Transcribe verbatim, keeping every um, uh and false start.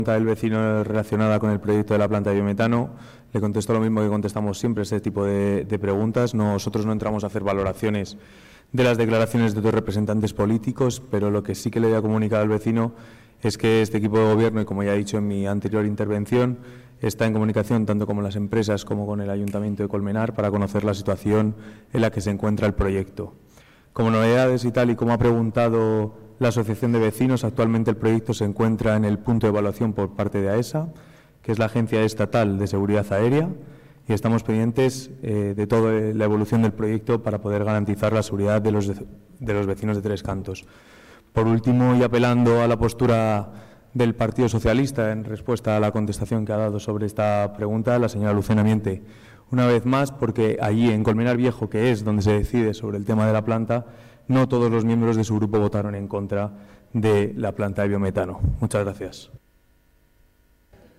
del vecino relacionada con el proyecto de la planta de biometano, le contesto lo mismo que contestamos siempre, ese tipo de, de preguntas. Nosotros no entramos a hacer valoraciones de las declaraciones de otros representantes políticos, pero lo que sí que le voy a comunicar al vecino es que este equipo de gobierno, y como ya he dicho en mi anterior intervención, está en comunicación tanto con las empresas como con el Ayuntamiento de Colmenar para conocer la situación en la que se encuentra el proyecto. Como novedades y tal y como ha preguntado la Asociación de Vecinos, actualmente el proyecto se encuentra en el punto de evaluación por parte de AESA, que es la Agencia Estatal de Seguridad Aérea, y estamos pendientes eh, de toda la evolución del proyecto para poder garantizar la seguridad de los, de los vecinos de Tres Cantos. Por último, y apelando a la postura del Partido Socialista en respuesta a la contestación que ha dado sobre esta pregunta la señora Lucena Miente, una vez más, porque allí en Colmenar Viejo, que es donde se decide sobre el tema de la planta, no todos los miembros de su grupo votaron en contra de la planta de biometano. Muchas gracias.